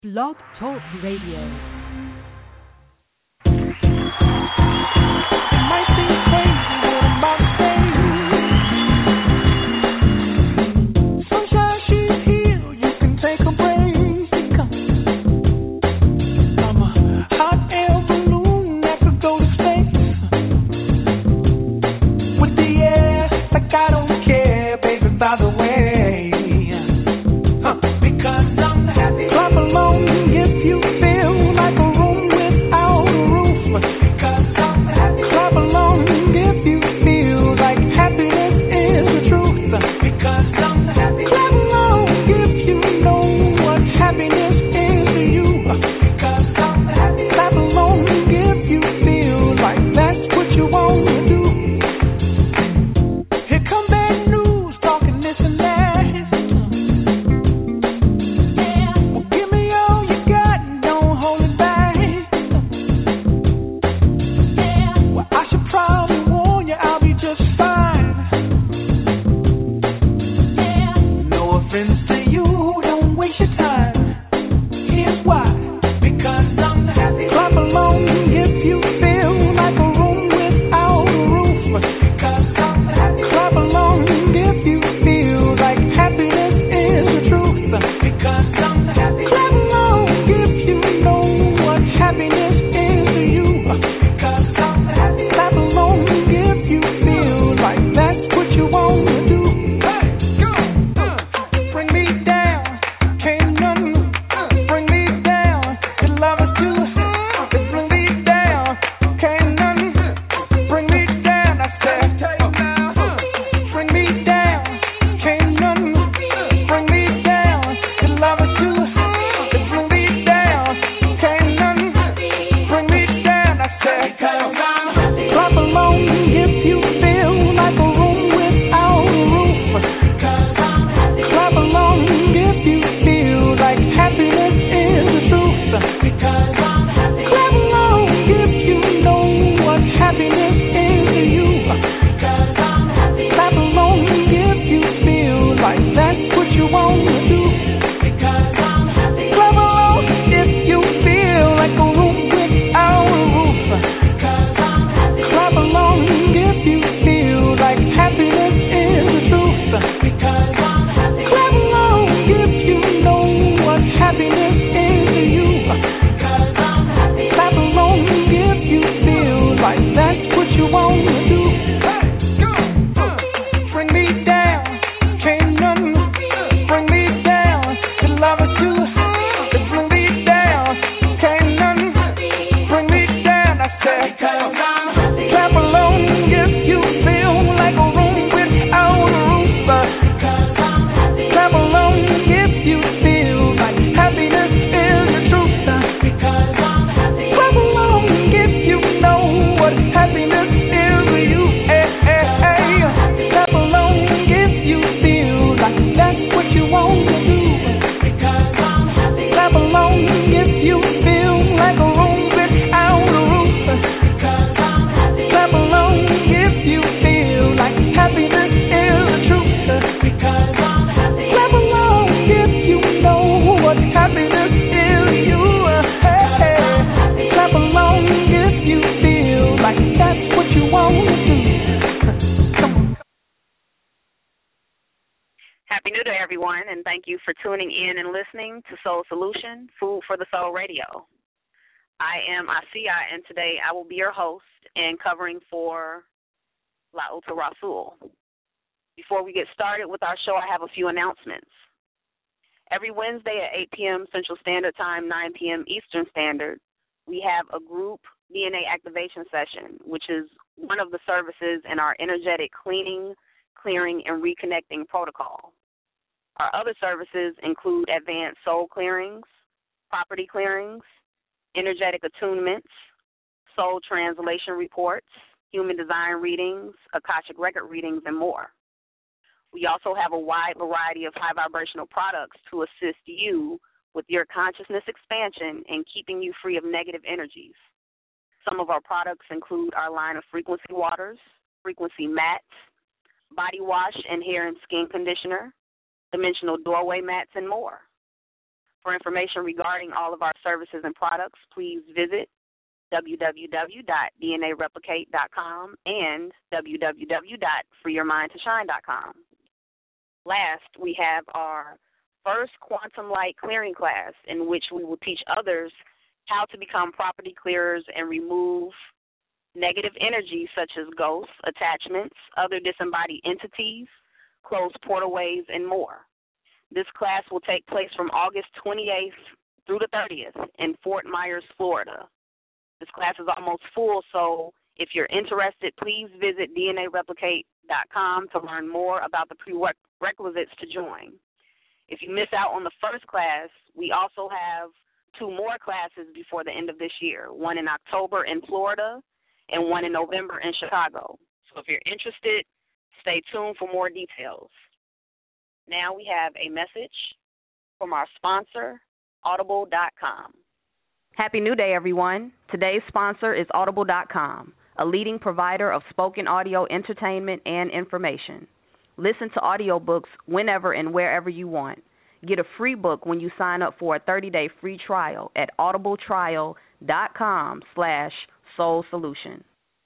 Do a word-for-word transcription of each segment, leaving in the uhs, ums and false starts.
Blog Talk Radio. Might seem crazy what I'm about to say. Sunshine, she's here. You can take a break. I'm a hot air balloon that could go to space. With the air, like I don't care, baby, by the way. Huh. Because I'm happy. Clap along if you feel like a room without a roof. Because I'm happy. Clap along if you feel like happiness is the truth. Because I'm happy. Clap along if you know what happiness is to you. Because I'm happy. Clap along if you feel like that's what you want to do. Here come bad news, talking this and that. Yeah, well, give me all you got and don't hold it back. Yeah, well, I should probably warn you, I'll be just fine. Yeah, no offense to you, don't waste your time. Here's why. Because I'm happy. Clap along if you feel like a room without a roof. Because I'm happy. Clap along if you feel like happiness is the truth. Because I'm happy. Clap along if you know what happiness is to you. Because I'm happy. Clap along if you feel like that's what you want to do. Hey, go. Uh, bring me down. Can't nothing bring me down. Your love is too. Bring me down. Can't nothing bring me down. I said, bring me down. Can't nothing bring me down. Your love is too. Bring me down. Can't nothing bring me down. I said, clap along if you feel like a room without a roof. Clap along if you feel like happiness is the truth. Clap along if you know what happiness is to you. Clap along if you feel like that's what you want to do. Clap along if you feel like a room without a roof. Clap along if you feel like happiness is the truth. Clap along if you know what happiness is to you. Clap along if you feel like that's what you want to do. Hey, go. Uh, bring me down. Can't nothing bring me down. Your love is too. Bring me down. Can't nothing bring me down. I said, clap along if you feel like a room without a roof. Clap along if you feel like happiness is the truth. Clap along if you know what happiness is to you. Hey, hey, hey. Clap along if you feel like that's what you want to do. Clap along if you feel like a room without a roof. Clap along if you feel like happiness is the truth. Clap along if you know what happiness is to you. Hey, hey. Clap along if you feel like that's what you want to do. Come on. Happy New Day, everyone, and thank you for tuning in and listening to Soul Solution, Food for the Soul Radio. I am Asia, and today I will be your host and covering for Lauta Rasul. Before we get started with our show, I have a few announcements. Every Wednesday at eight p.m. Central Standard Time, nine p.m. Eastern Standard, we have a group D N A activation session, which is one of the services in our energetic cleaning, clearing, and reconnecting protocol. Our other services include advanced soul clearings, property clearings, energetic attunements, soul translation reports, human design readings, Akashic record readings, and more. We also have a wide variety of high vibrational products to assist you with your consciousness expansion and keeping you free of negative energies. Some of our products include our line of frequency waters, frequency mats, body wash and hair and skin conditioner, dimensional doorway mats, and more. For information regarding all of our services and products, please visit w w w dot d n a replicate dot com and w w w dot free your mind to shine dot com. Last, we have our first quantum light clearing class, in which we will teach others how to become property clearers and remove negative energy such as ghosts, attachments, other disembodied entities, closed portalways, and more. This class will take place from August twenty-eighth through the thirtieth in Fort Myers, Florida. This class is almost full, so if you're interested, please visit d n a replicate dot com to learn more about the prerequisites to join. If you miss out on the first class, we also have two more classes before the end of this year, one in October in Florida and one in November in Chicago. So if you're interested, stay tuned for more details. Now we have a message from our sponsor, audible dot com. Happy New Day, everyone. Today's sponsor is audible dot com, a leading provider of spoken audio entertainment and information. Listen to audiobooks whenever and wherever you want. Get a free book when you sign up for a thirty-day free trial at audibletrial.com slash soul solution.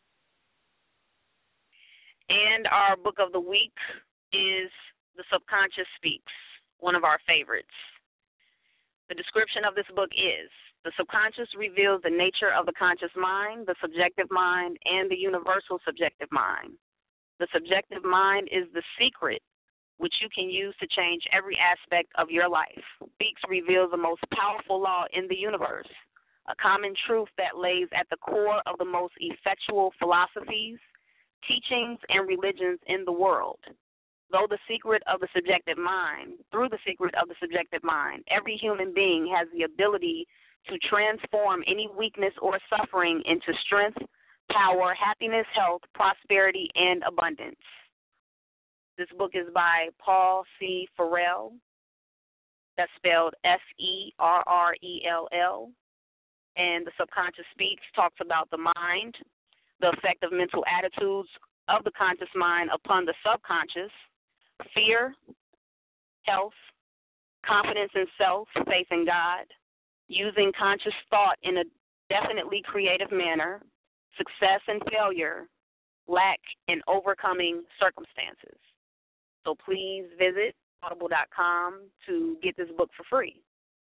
And our book of the week is The Subconscious Speaks, one of our favorites. The description of this book is: the subconscious reveals the nature of the conscious mind, the subjective mind, and the universal subjective mind. The subjective mind is the secret which you can use to change every aspect of your life. Speaks reveals the most powerful law in the universe, a common truth that lays at the core of the most effectual philosophies, teachings, and religions in the world. Though the secret of the subjective mind, through the secret of the subjective mind, every human being has the ability to transform any weakness or suffering into strength, power, happiness, health, prosperity, and abundance. This book is by Paul C. Farrell. That's spelled F E R R E L L. And The Subconscious Speaks talks about the mind, the effect of mental attitudes of the conscious mind upon the subconscious, fear, health, confidence in self, faith in God, using conscious thought in a definitely creative manner, success and failure, lack, and overcoming circumstances. So please visit audible dot com to get this book for free.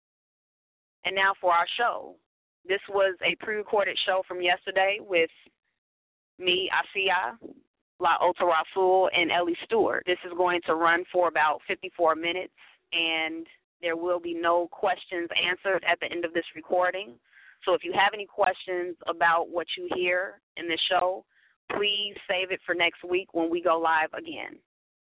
And now for our show. This was a pre-recorded show from yesterday with me, Asiya, La Ota Rasul, and Ellie Stewart. This is going to run for about fifty-four minutes, and there will be no questions answered at the end of this recording. So if you have any questions about what you hear in this show, please save it for next week when we go live again.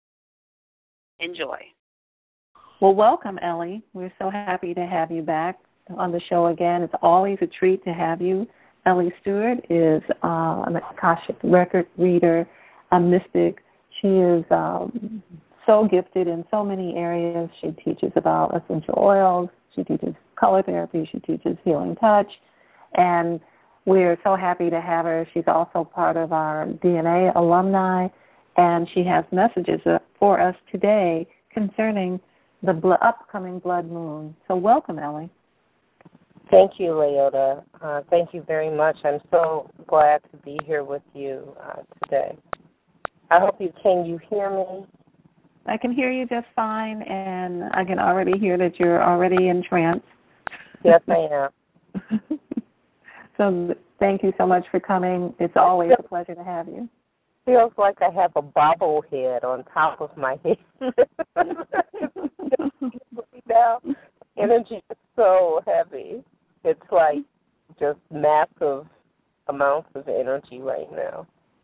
Enjoy. Well, welcome, Ellie. We're so happy to have you back on the show again. It's always a treat to have you. Ellie Stewart is uh, an Akashic record reader, a mystic. She is um, so gifted in so many areas. She teaches about essential oils. She teaches color therapy. She teaches healing touch. And we're so happy to have her. She's also part of our D N A alumni, and she has messages for us today concerning the bl- upcoming blood moon. So welcome, Ellie. Thank you, Leota. Uh, thank you very much. I'm so glad to be here with you uh, today. I hope you can you hear me? I can hear you just fine, and I can already hear that you're already in trance. Yes, I am. So thank you so much for coming. It's always a pleasure to have you. Feels like I have a bobblehead on top of my head. Now, energy is so heavy. It's like just massive amounts of energy right now.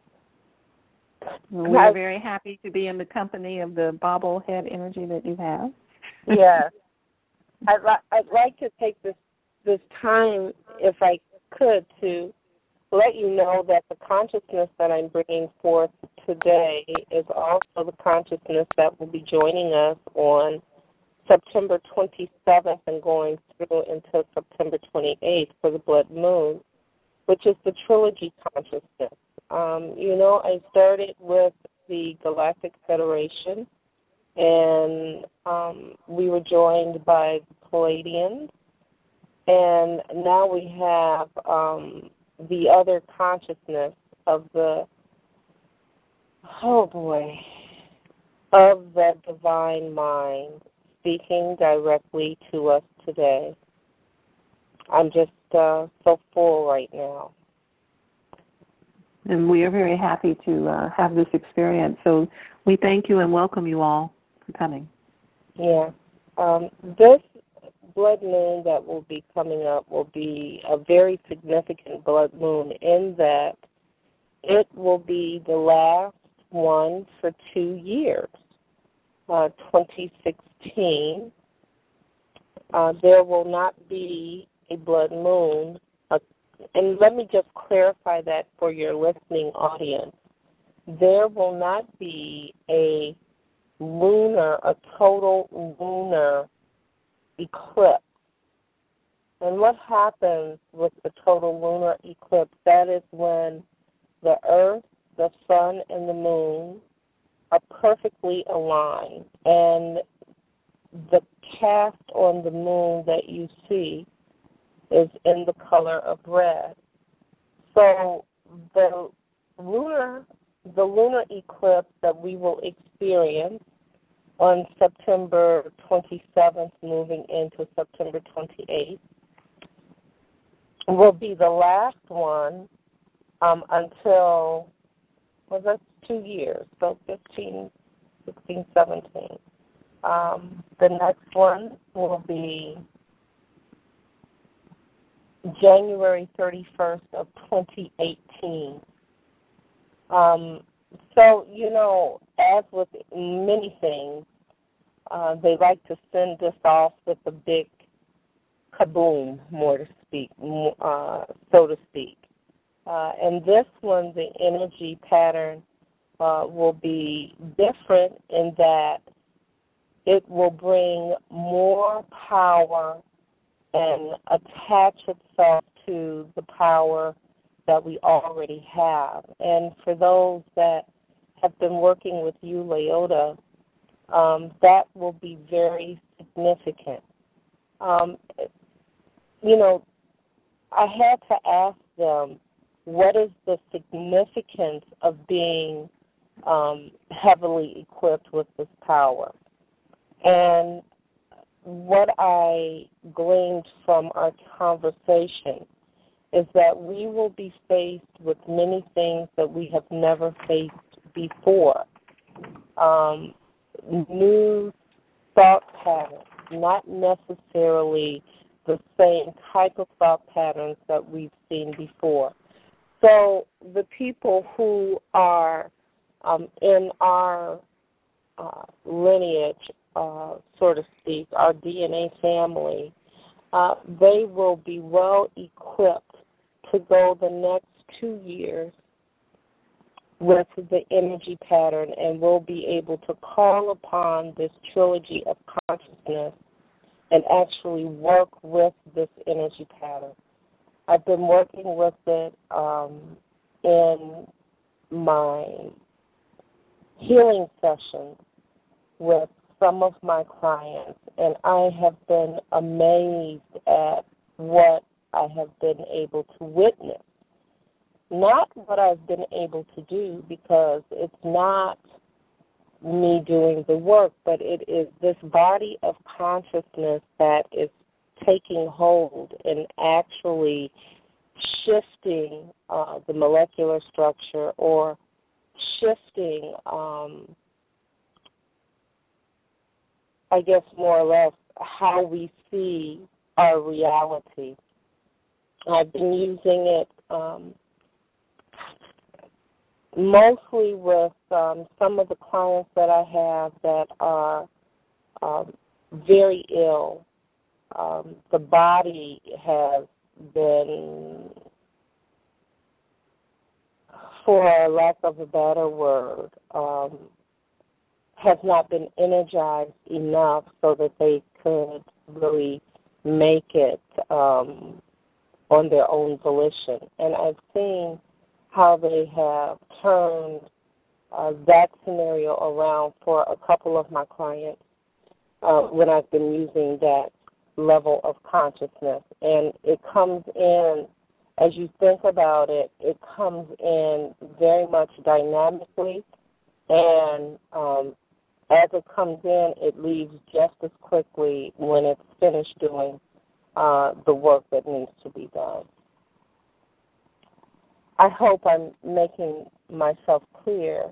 We're I, very happy to be in the company of the bobblehead energy that you have. Yeah. I'd, li- I'd like to take this, this time, if I could, to let you know that the consciousness that I'm bringing forth today is also the consciousness that will be joining us on September twenty-seventh and going through until September twenty-eighth for the blood moon, which is the trilogy consciousness. Um, you know, I started with the Galactic Federation, and um, we were joined by the Pleiadians, and now we have um, the other consciousness of the, oh boy, of the divine mind speaking directly to us today. I'm just uh, so full right now. And we are very happy to uh, have this experience. So we thank you and welcome you all for coming. Yeah. Um, this blood moon that will be coming up will be a very significant blood moon in that it will be the last one for two years, uh, twenty sixteen. Uh, there will not be a blood moon. Uh, and let me just clarify that for your listening audience. There will not be a lunar, a total lunar eclipse. And what happens with the total lunar eclipse, that is when the Earth, the Sun, and the Moon are perfectly aligned. And the cast on the Moon that you see is in the color of red. So the lunar, the lunar eclipse that we will experience on September twenty-seventh, moving into September twenty-eighth, will be the last one um, until, well, that's two years, so fifteen, sixteen, seventeen. Um, the next one will be January thirty-first of twenty eighteen. Um, so, you know, as with many things, uh, they like to send this off with a big kaboom, more to speak, uh, so to speak. Uh, and this one, the energy pattern uh, will be different in that it will bring more power and attach itself to the power that we already have. And for those that have been working with you, Leota, um, that will be very significant. Um, you know, I had to ask them, what is the significance of being um, heavily equipped with this power? And what I gleaned from our conversation is that we will be faced with many things that we have never faced before. Um, new thought patterns, not necessarily the same type of thought patterns that we've seen before. So the people who are um, in our uh, lineage, uh, so to speak, our D N A family, uh, they will be well equipped to go the next two years with the energy pattern, and we'll be able to call upon this trilogy of consciousness and actually work with this energy pattern. I've been working with it um, in my healing sessions with some of my clients, and I have been amazed at what I have been able to witness. Not what I've been able to do, because it's not me doing the work, but it is this body of consciousness that is taking hold and actually shifting uh, the molecular structure, or shifting, um, I guess more or less, how we see our reality. I've been using it um, mostly with um, some of the clients that I have that are um, very ill. Um, the body has been, for lack of a better word, um, has not been energized enough so that they could really make it um, on their own volition. And I've seen how they have turned uh, that scenario around for a couple of my clients uh, when I've been using that level of consciousness. And it comes in, as you think about it, it comes in very much dynamically, and um, as it comes in, it leaves just as quickly when it's finished doing uh, the work that needs to be done. I hope I'm making myself clear,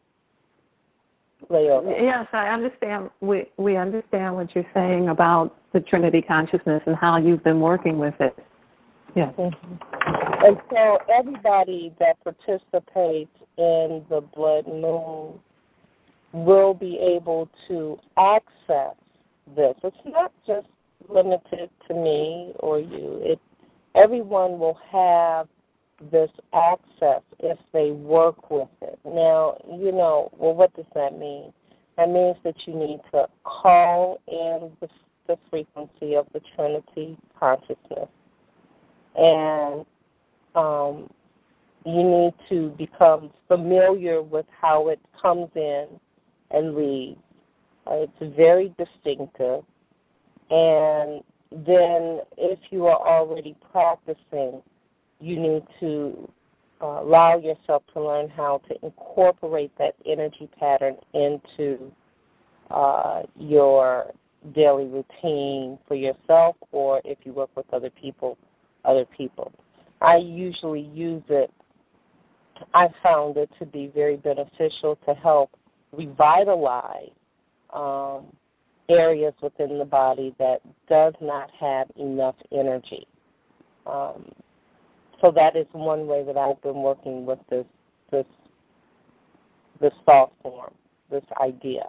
Leola. Yes, I understand. We we understand what you're saying about the Trinity consciousness and how you've been working with it. Yes. Mm-hmm. And so everybody that participates in the blood moon will be able to access this. It's not just limited to me or you. It everyone will have this access if they work with it. Now, you know, well, what does that mean? That means that you need to call in the, the frequency of the Trinity consciousness. And um, you need to become familiar with how it comes in and leaves. Uh, it's very distinctive. And then if you are already practicing, you need to uh, allow yourself to learn how to incorporate that energy pattern into uh, your daily routine for yourself, or if you work with other people, other people. I usually use it, I found it to be very beneficial to help revitalize um, areas within the body that does not have enough energy. Um, So that is one way that I've been working with this this this thought form, this idea.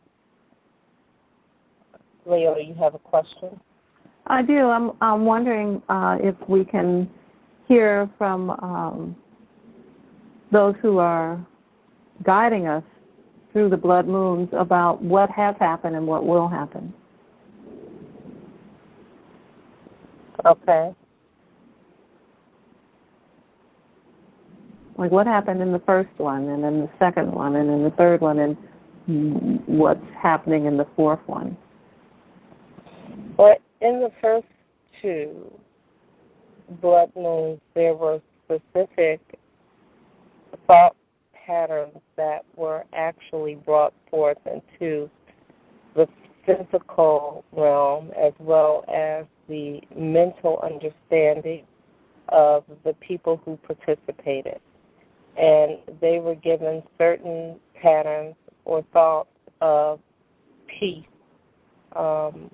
Leo, you have a question? I do. I'm I'm wondering uh, if we can hear from um, those who are guiding us through the blood moons about what has happened and what will happen. Okay. Like what happened in the first one, and then the second one, and then the third one, and what's happening in the fourth one? Well, in the first two blood moons, there were specific thought patterns that were actually brought forth into the physical realm as well as the mental understanding of the people who participated. And they were given certain patterns or thoughts of peace. Um,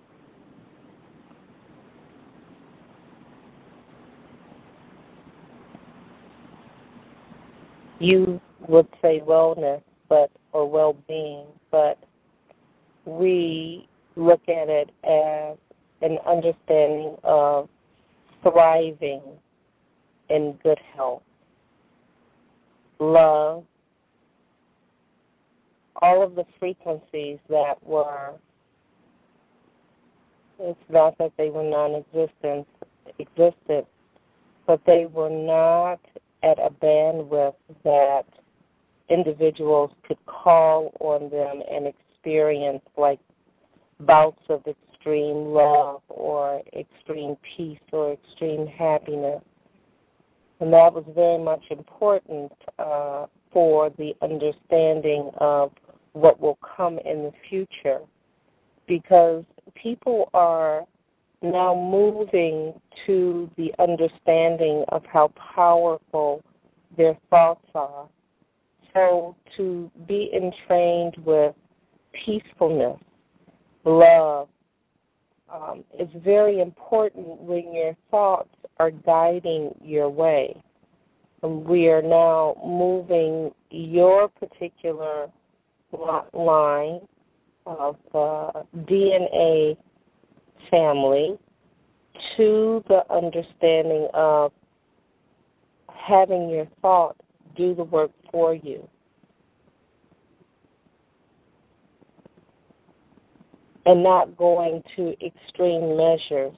you would say wellness, but or well-being, but we look at it as an understanding of thriving in good health. Love, all of the frequencies that were, it's not that they were non-existent, existed, but they were not at a bandwidth that individuals could call on them and experience like bouts of extreme love or extreme peace or extreme happiness. And that was very much important uh, for the understanding of what will come in the future, because people are now moving to the understanding of how powerful their thoughts are. So to be entrained with peacefulness, love, um, is very important when your thoughts are guiding your way. And we are now moving your particular line of uh, D N A family to the understanding of having your thoughts do the work for you. And not going to extreme measures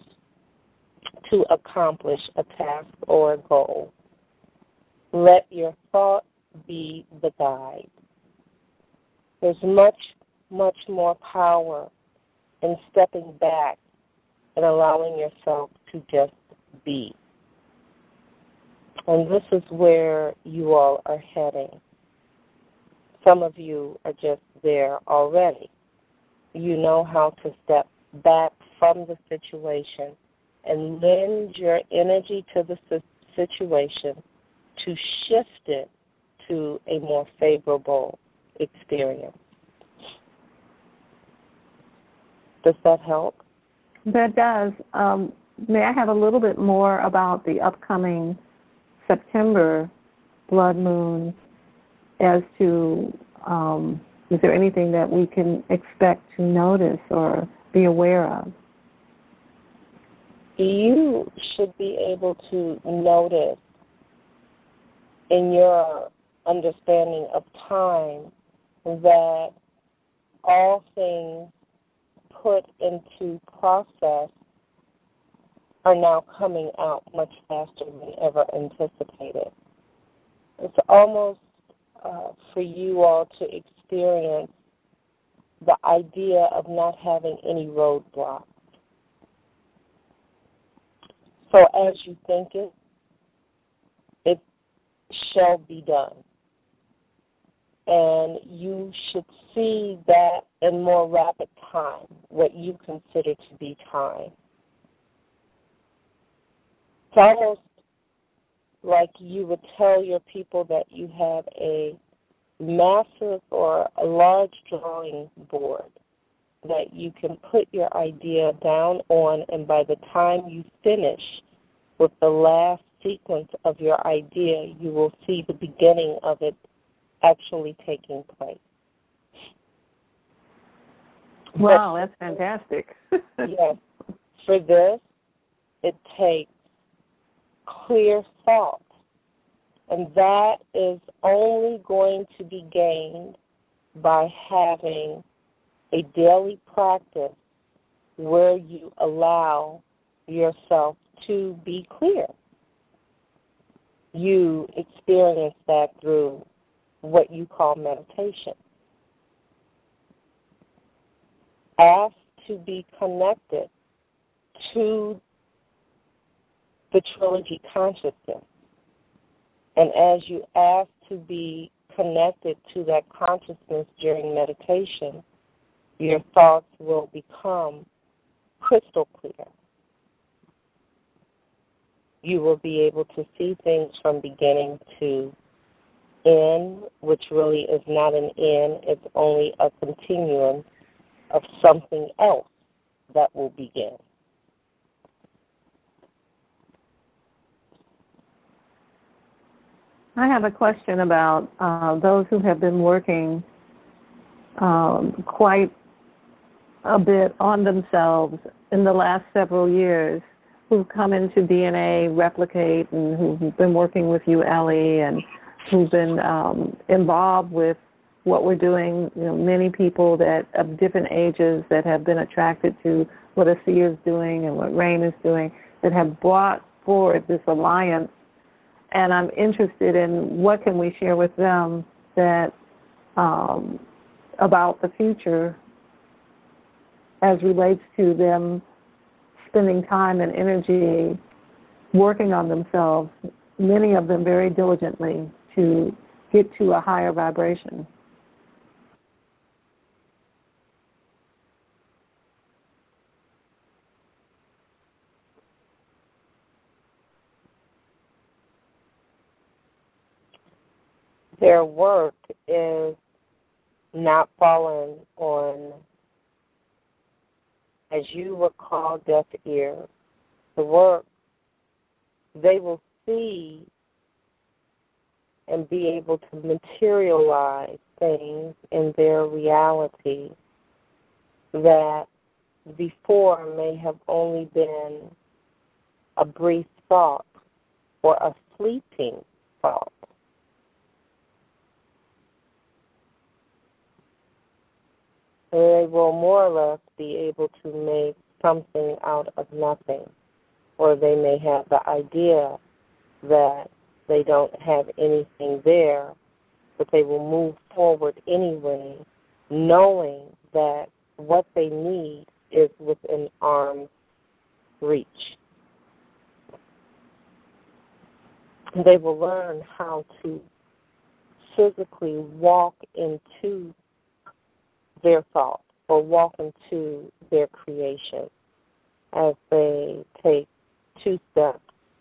to accomplish a task or a goal. Let your thought be the guide. There's much, much more power in stepping back and allowing yourself to just be. And this is where you all are heading. Some of you are just there already. You know how to step back from the situation and lend your energy to the situation to shift it to a more favorable experience. Does that help? That does. Um, may I have a little bit more about the upcoming September blood moon as to, um, is there anything that we can expect to notice or be aware of? You should be able to notice in your understanding of time that all things put into process are now coming out much faster than ever anticipated. It's almost uh, for you all to experience the idea of not having any roadblocks. So as you think it, it shall be done. And you should see that in more rapid time, what you consider to be time. It's almost like you would tell your people that you have a massive or a large drawing board that you can put your idea down on, and by the time you finish with the last sequence of your idea, you will see the beginning of it actually taking place. Wow, that's fantastic. Yes. For this, it takes clear thought, and that is only going to be gained by having a daily practice where you allow yourself to be clear. You experience that through what you call meditation. Ask to be connected to the trilogy consciousness. And as you ask to be connected to that consciousness during meditation, your thoughts will become crystal clear. You will be able to see things from beginning to end, which really is not an end, it's only a continuum of something else that will begin. I have a question about uh, those who have been working um, quite a bit on themselves in the last several years, who've come into D N A Replicate and who've been working with you, Ellie, and who've been um, involved with what we're doing. You know, many people that of different ages that have been attracted to what Asiya is doing and what Rain is doing, that have brought forward this alliance. And I'm interested in what can we share with them that um, about the future as relates to them spending time and energy working on themselves, many of them very diligently, to get to a higher vibration. Their work is not falling on, as you would call, deaf ears. The work, they will see and be able to materialize things in their reality that before may have only been a brief thought or a fleeting thought. They will more or less be able to make something out of nothing, or they may have the idea that they don't have anything there, but they will move forward anyway, knowing that what they need is within arm's reach. They will learn how to physically walk into their thoughts or walk into their creation as they take two steps.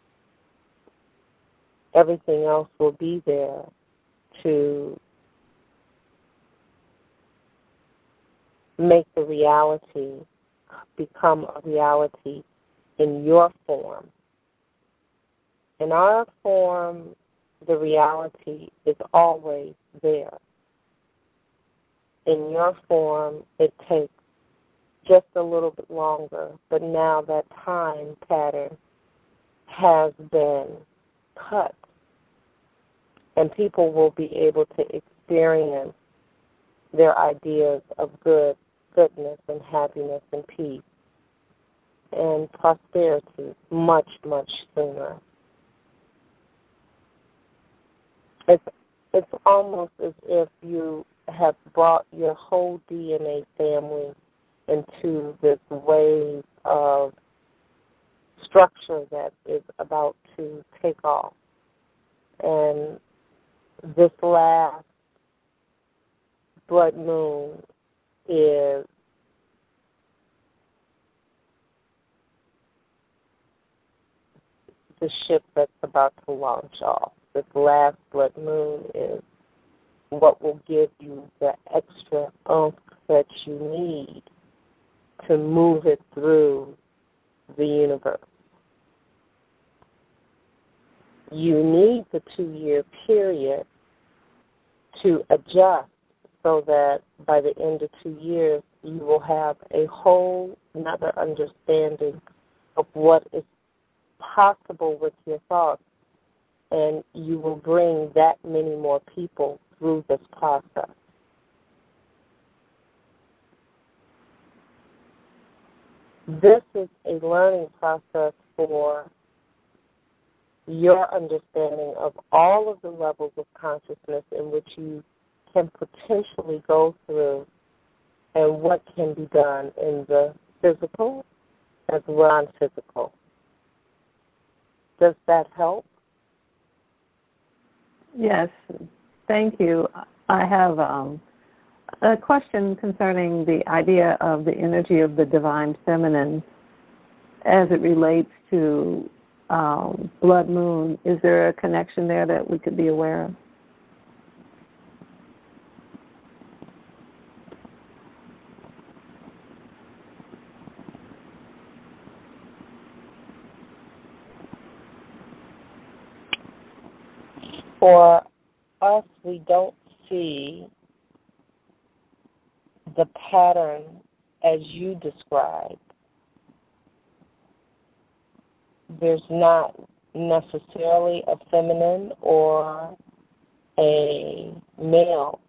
Everything else will be there to make the reality become a reality in your form. In our form, the reality is always there. In your form, it takes just a little bit longer, but now that time pattern has been cut, and people will be able to experience their ideas of good, goodness, and happiness, and peace, and prosperity much, much sooner. It's, it's almost as if you have brought your whole D N A family into this wave of structure that is about to take off. And this last blood moon is the ship that's about to launch off. This last blood moon is what will give you the extra oomph that you need to move it through the universe. You need the two-year period to adjust so that by the end of two years you will have a whole another understanding of what is possible with your thoughts, and you will bring that many more people through this process. This is a learning process for your understanding of all of the levels of consciousness in which you can potentially go through and what can be done in the physical as well as non-physical. Does that help? Yes, thank you. I have um, a question concerning the idea of the energy of the divine feminine as it relates to um, blood moon. Is there a connection there that we could be aware of? For us, we don't see the pattern as you described. There's not necessarily a feminine or a male.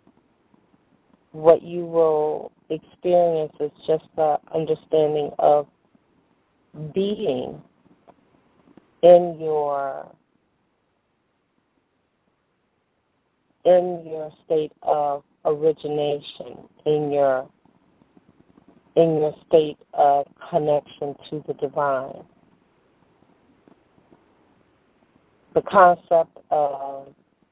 What you will experience is just the understanding of being in your in your state of origination, in your in your state of connection to the divine. The concept of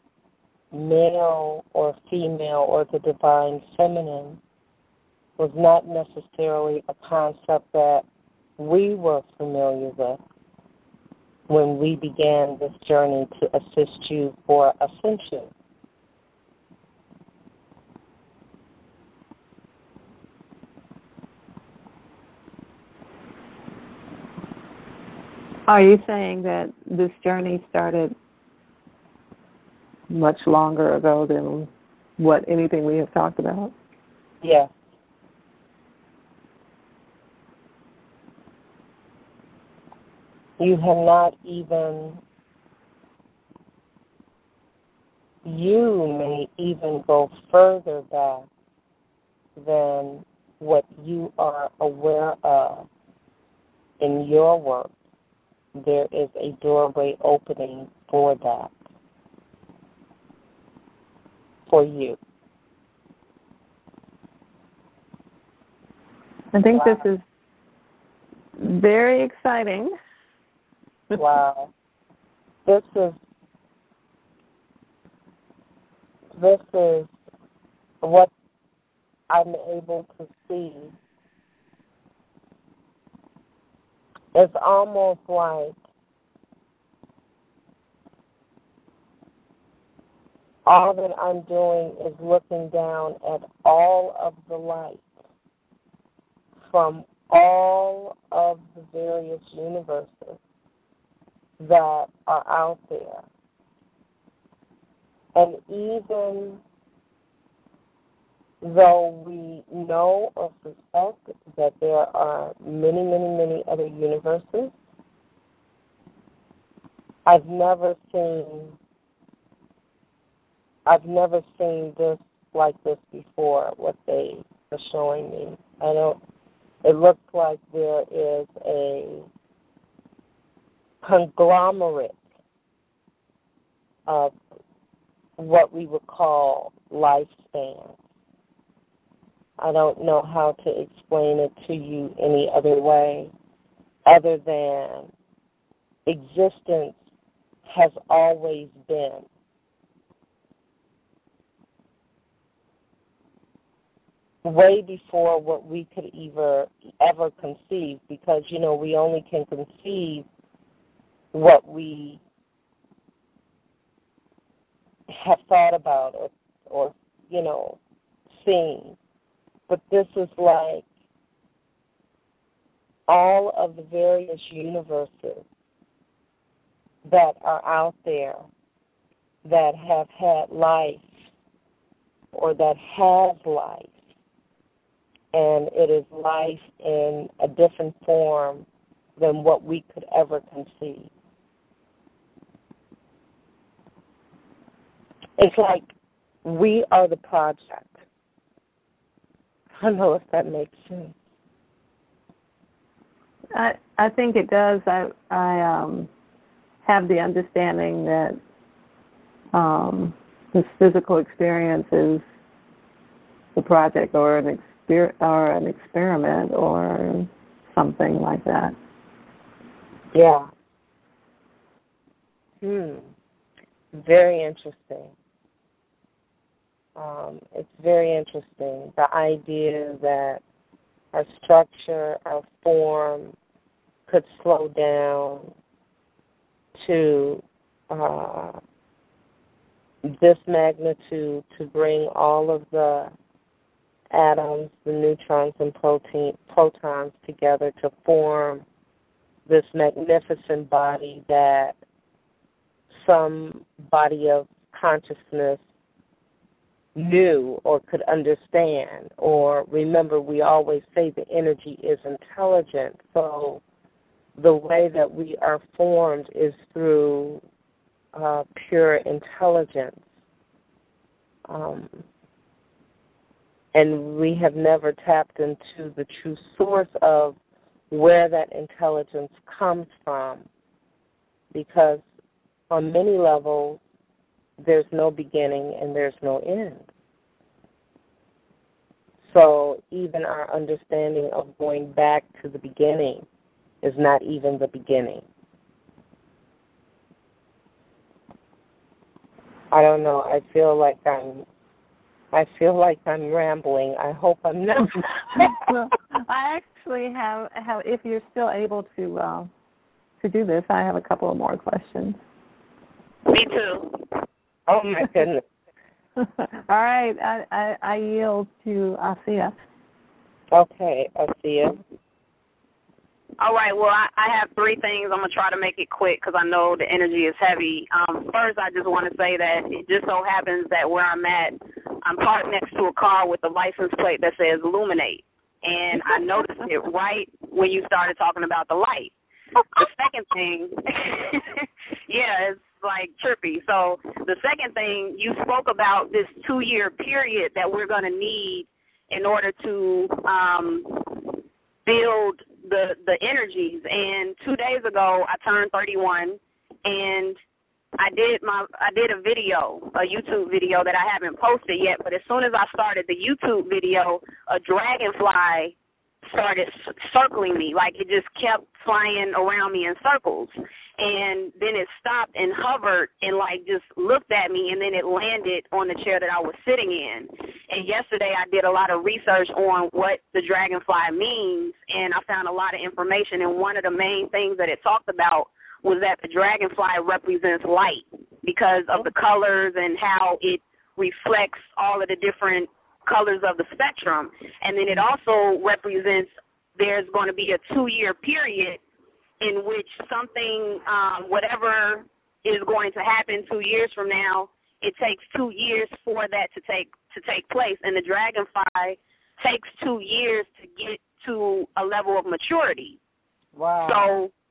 male or female or the divine feminine was not necessarily a concept that we were familiar with when we began this journey to assist you for ascension. Are you saying that this journey started much longer ago than what anything we have talked about? Yes. You have not even, you may even go further back than what you are aware of in your work. There is a doorway opening for that. for you? I think wow. this is very exciting. Wow. This is this is what I'm able to see. It's almost like all that I'm doing is looking down at all of the light from all of the various universes that are out there. And even though we know or suspect that there are many, many, many other universes, I've never seen I've never seen this like this before, what they are showing me. I don't it looks like there is a conglomerate of what we would call lifespans. I don't know how to explain it to you any other way other than existence has always been. Way before what we could ever, ever conceive, because, you know, we only can conceive what we have thought about or, or you know, seen. But this is like all of the various universes that are out there that have had life or that has life. And it is life in a different form than what we could ever conceive. It's like we are the project. I don't know if that makes sense. I I think it does. I I um, have the understanding that um, this physical experience is the project or an experience. Or an experiment or something like that. Yeah. Hmm. Very interesting. Um, it's very interesting. The idea that our structure, our form could slow down to uh, this magnitude to bring all of the atoms, the neutrons and protein, protons together to form this magnificent body that some body of consciousness knew or could understand. Or remember, we always say the energy is intelligent. So the way that we are formed is through uh, pure intelligence. Um, And we have never tapped into the true source of where that intelligence comes from, because on many levels, there's no beginning and there's no end. So even our understanding of going back to the beginning is not even the beginning. I don't know. I feel like I'm I feel like I'm rambling. I hope I'm not. Well, I actually have, have, if you're still able to uh, to do this, I have a couple of more questions. Me too. Oh, my goodness. All right. I, I, I yield to Asia. Okay, Asia. All right, well, I, I have three things. I'm going to try to make it quick because I know the energy is heavy. Um, first, I just want to say that it just so happens that where I'm at, I'm parked next to a car with a license plate that says Illuminate. And I noticed it right when you started talking about the light. The second thing, yeah, it's like trippy. So the second thing, you spoke about this two-year period that we're going to need in order to um, build the the energies. And two days ago, I turned thirty-one, and I did my I did a video, a YouTube video that I haven't posted yet. But as soon as I started the YouTube video, a dragonfly started circling me. Like, it just kept flying around me in circles. And then it stopped and hovered and, like, just looked at me, and then it landed on the chair that I was sitting in. And yesterday I did a lot of research on what the dragonfly means, and I found a lot of information. And one of the main things that it talked about was that the dragonfly represents light because of the colors and how it reflects all of the different colors of the spectrum. And then it also represents there's going to be a two-year period in which something, um, whatever is going to happen two years from now, it takes two years for that to take to take place. And the dragonfly takes two years to get to a level of maturity. Wow. So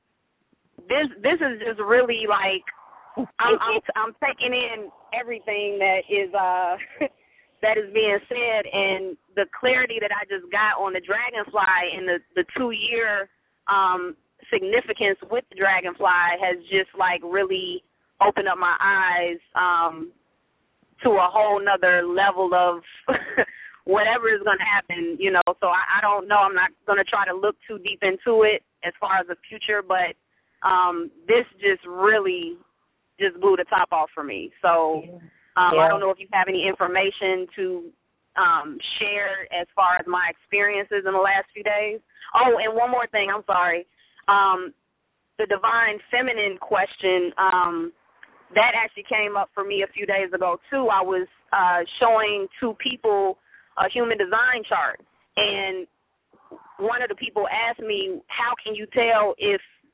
this this is just really like I'm I'm, I'm taking in everything that is uh that is being said, and the clarity that I just got on the dragonfly and the the two year um. significance with the dragonfly has just like really opened up my eyes um, to a whole nother level of whatever is going to happen, you know. So I, I don't know. I'm not going to try to look too deep into it as far as the future, but um, this just really just blew the top off for me. So um, yeah. I don't know if you have any information to um, share as far as my experiences in the last few days. Oh, and one more thing. I'm sorry. Um, the divine feminine question, um, that actually came up for me a few days ago, too. I was uh, showing two people a human design chart, and one of the people asked me, how can you tell if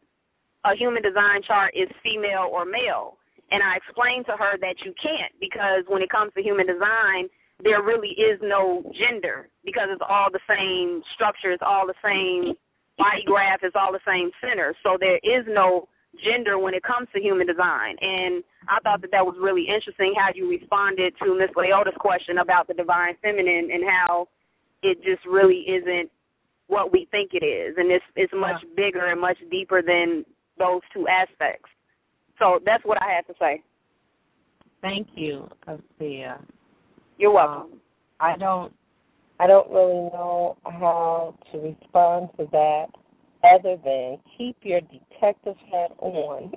a human design chart is female or male? And I explained to her that you can't, because when it comes to human design, there really is no gender, because it's all the same structure, it's all the same body graph, is all the same center. So there is no gender when it comes to human design. And I thought that that was really interesting how you responded to Miss Leota's question about the divine feminine and how it just really isn't what we think it is. And it's, it's much yeah. bigger and much deeper than those two aspects. So that's what I had to say. Thank you, Asia. You're welcome. Um, I don't I don't really know how to respond to that other than keep your detective hat on.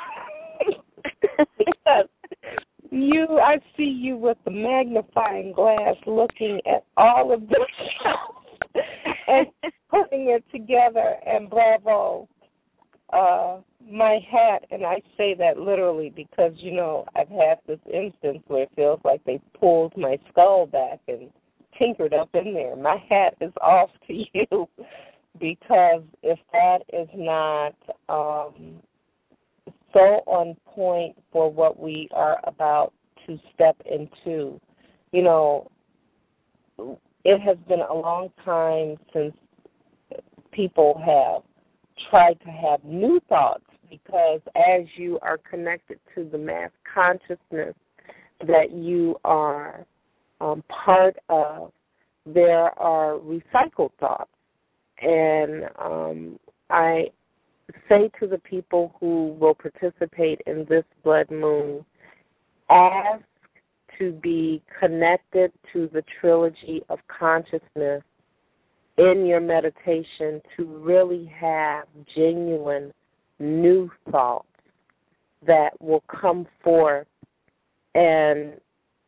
Because you, I see you with the magnifying glass looking at all of this and putting it together, and bravo. Uh, my hat, and I say that literally because, you know, I've had this instance where it feels like they pulled my skull back and tinkered up in there. My hat is off to you, because if that is not um, so on point for what we are about to step into, you know, it has been a long time since people have tried to have new thoughts, because as you are connected to the mass consciousness that you are Um, part of, there are recycled thoughts. And um, I say to the people who will participate in this blood moon, ask to be connected to the trilogy of consciousness in your meditation to really have genuine new thoughts that will come forth and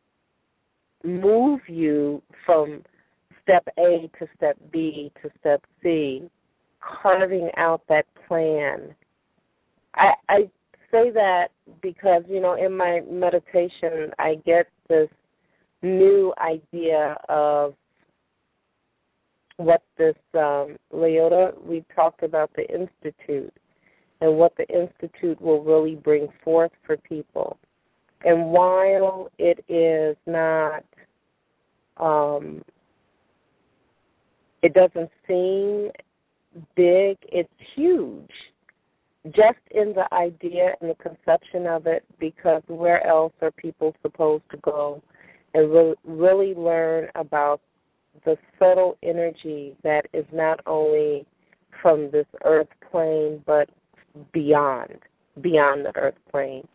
move you from step A to step B to step C, carving out that plan. I, I say that because, you know, in my meditation, I get this new idea of what this, um, Leota, we talked about the Institute and what the Institute will really bring forth for people. And while it is not, um, it doesn't seem big, it's huge, just in the idea and the conception of it, because where else are people supposed to go and re- really learn about the subtle energy that is not only from this earth plane, but beyond, beyond the earth plane.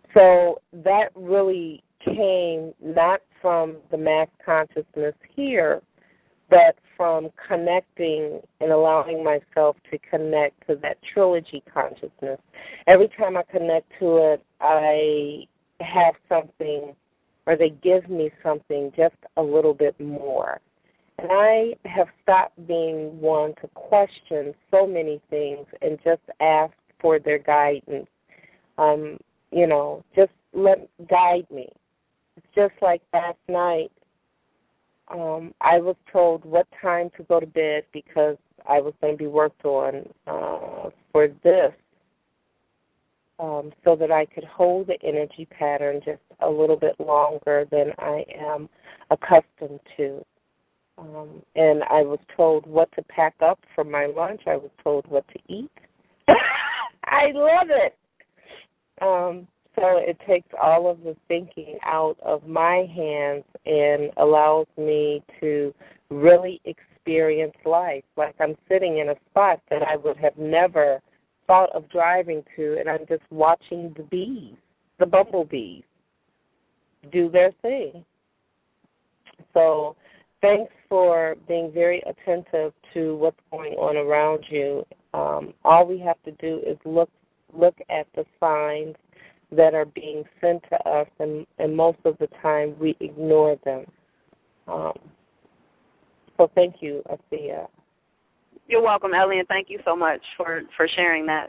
So that really came not from the mass consciousness here, but from connecting and allowing myself to connect to that trilogy consciousness. Every time I connect to it, I have something, or they give me something just a little bit more. And I have stopped being one to question so many things and just ask for their guidance. Um, you know, just let guide me. It's just like last night. Um, I was told what time to go to bed because I was going to be worked on uh, for this, um, so that I could hold the energy pattern just a little bit longer than I am accustomed to. Um, and I was told what to pack up for my lunch. I was told what to eat. I love it. Um, so it takes all of the thinking out of my hands and allows me to really experience life. Like I'm sitting in a spot that I would have never thought of driving to, and I'm just watching the bees, the bumblebees, do their thing. So thanks for being very attentive to what's going on around you. Um, all we have to do is look look at the signs that are being sent to us, and, and most of the time we ignore them. Um, so thank you, Asiya. You're welcome, Ellie, and thank you so much for, for sharing that.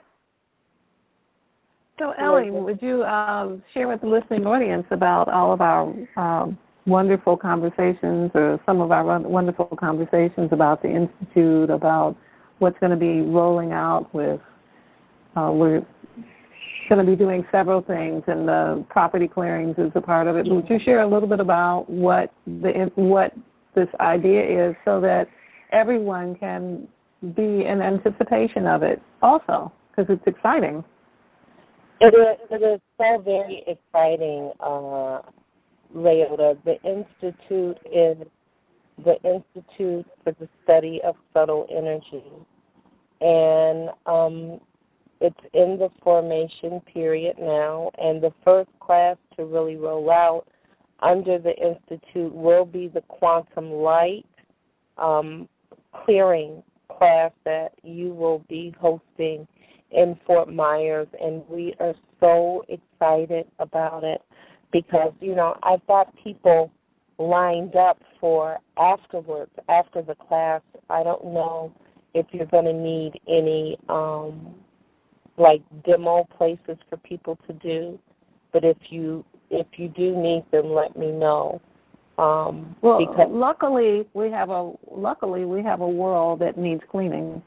So, Ellie, would you um, share with the listening audience about all of our um, wonderful conversations, or some of our wonderful conversations about the Institute, about what's going to be rolling out with, uh, we're going to be doing several things, and the property clearings is a part of it. Would you share a little bit about what the what this idea is, so that everyone can be in anticipation of it also, because it's exciting. It is, it is so very exciting, uh, Leota. The Institute is the Institute for the Study of Subtle Energy, and um, it's in the formation period now, and the first class to really roll out under the Institute will be the Quantum Light um, clearing class that you will be hosting in Fort Myers, and we are so excited about it because, you know, I've got people lined up for afterwards, after the class. I don't know if you're going to need any, um, like, demo places for people to do, but if you if you do need them, let me know. Um, well, because luckily we have a luckily we have a world that needs cleaning.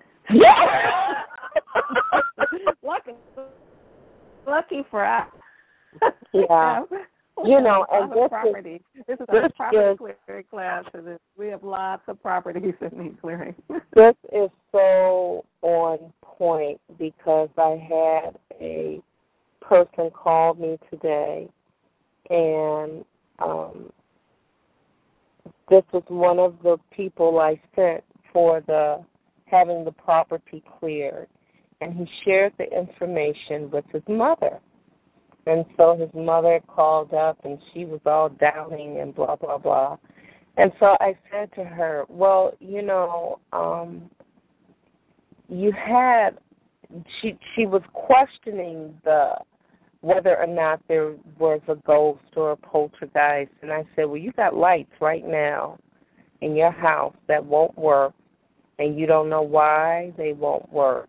lucky, lucky for us. Yeah. You know, and this property. Is, this is this a property is, clearing class, and we have lots of properties that need clearing. This is so on point because I had a person call me today, and um, this was one of the people I sent for the having the property cleared, and he shared the information with his mother. And so his mother called up, and she was all doubting and blah, blah, blah. And so I said to her, well, you know, um, you had, she she was questioning the whether or not there was a ghost or a poltergeist. And I said, well, you got lights right now in your house that won't work, and you don't know why they won't work.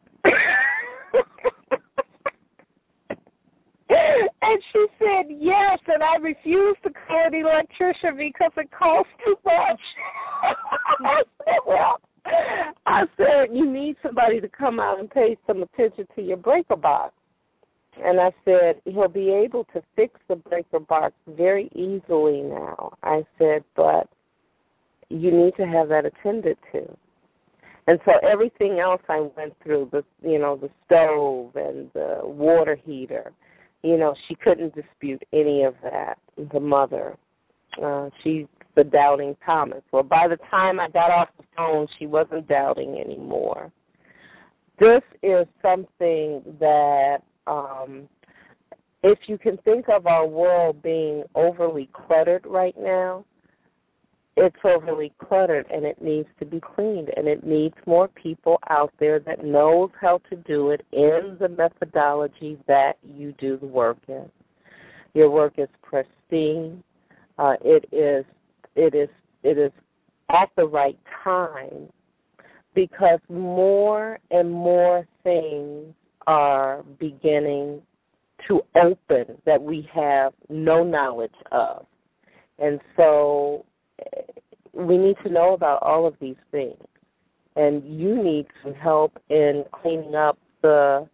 And she said, yes, and I refused to call an electrician because it costs too much. I said, well, I said, you need somebody to come out and pay some attention to your breaker box. And I said, he'll be able to fix the breaker box very easily now. I said, but you need to have that attended to. And so everything else I went through, the you know, the stove and the water heater, you know, she couldn't dispute any of that, the mother. Uh, she's the doubting Thomas. Well, by the time I got off the phone, she wasn't doubting anymore. This is something that um, if you can think of our world being overly cluttered right now, it's overly cluttered and it needs to be cleaned, and it needs more people out there that knows how to do it in the methodology that you do the work in. Your work is pristine. Uh, it is it is it is at the right time, because more and more things are beginning to open that we have no knowledge of. And so we need to know about all of these things. And you need some help in cleaning up the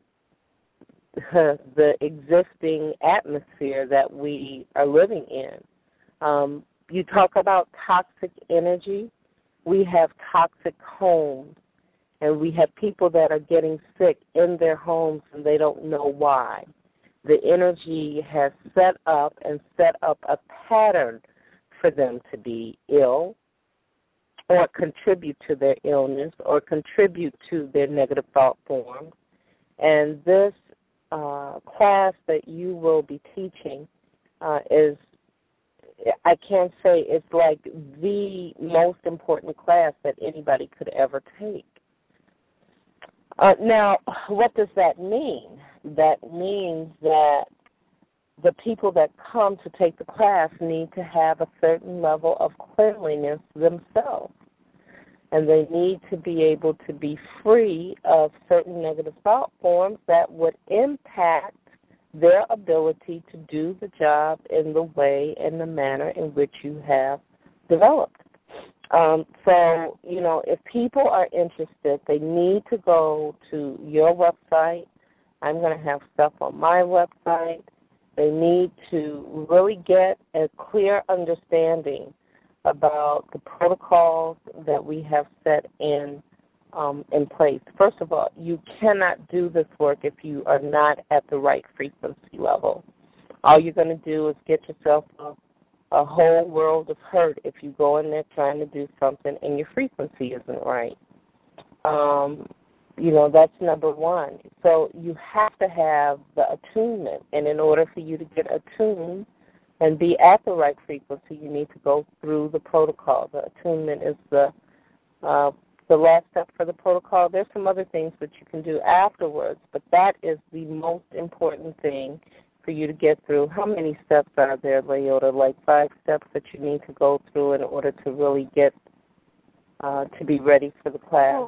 the existing atmosphere that we are living in. Um, you talk about toxic energy. We have toxic homes, and we have people that are getting sick in their homes and they don't know why. The energy has set up and set up a pattern for them to be ill or contribute to their illness or contribute to their negative thought forms. And this uh, class that you will be teaching uh, is, I can't say it's like the most important class that anybody could ever take. Uh, now, what does that mean? That means that the people that come to take the class need to have a certain level of cleanliness themselves. And they need to be able to be free of certain negative thought forms that would impact their ability to do the job in the way and the manner in which you have developed. Um, so, you know, if people are interested, they need to go to your website. I'm going to have stuff on my website. They need to really get a clear understanding about the protocols that we have set in um, in place. First of all, you cannot do this work if you are not at the right frequency level. All you're going to do is get yourself a, a whole world of hurt if you go in there trying to do something and your frequency isn't right. Um, you know, that's number one. So you have to have the attunement, and in order for you to get attuned and be at the right frequency, you need to go through the protocol. The attunement is the uh, the last step for the protocol. There's some other things that you can do afterwards, but that is the most important thing for you to get through. How many steps are there, Leota? Like five steps that you need to go through in order to really get uh, to be ready for the class?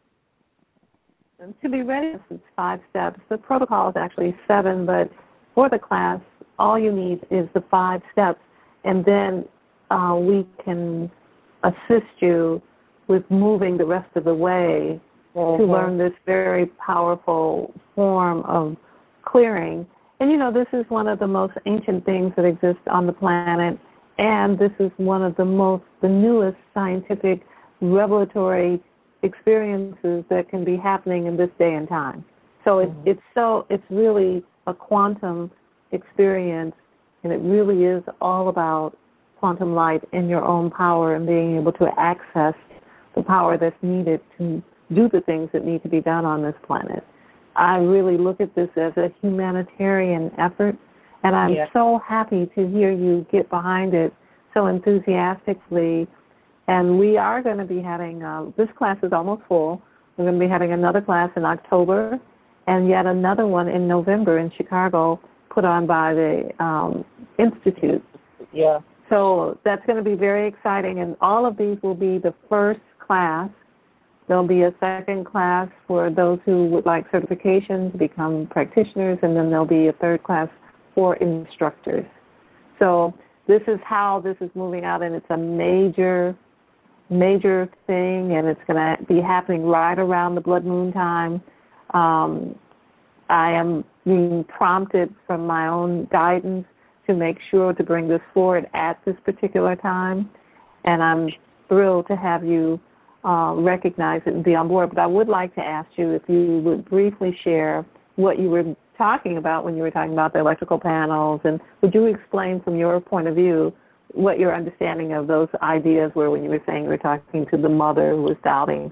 And to be ready, it's five steps. The protocol is actually seven, but for the class, all you need is the five steps, and then uh, we can assist you with moving the rest of the way mm-hmm. to learn this very powerful form of clearing. And, you know, this is one of the most ancient things that exists on the planet, and this is one of the most, the newest scientific revelatory experiences that can be happening in this day and time. So it, mm-hmm. it's so, it's really a quantum experience, and it really is all about quantum light and your own power and being able to access the power that's needed to do the things that need to be done on this planet. I really look at this as a humanitarian effort, and I'm yeah. so happy to hear you get behind it so enthusiastically. And we are going to be having, uh, this class is almost full. We're going to be having another class in October and yet another one in November in Chicago, put on by the um, Institute. Yeah. So that's going to be very exciting, and all of these will be the first class. There'll be a second class for those who would like certification to become practitioners, and then there'll be a third class for instructors. So this is how this is moving out, and it's a major, major thing, and it's going to be happening right around the blood moon time. Um, I am being prompted from my own guidance to make sure to bring this forward at this particular time, and I'm thrilled to have you uh, recognize it and be on board. But I would like to ask you if you would briefly share what you were talking about when you were talking about the electrical panels, and would you explain from your point of view what your understanding of those ideas were when you were saying you were talking to the mother who was doubting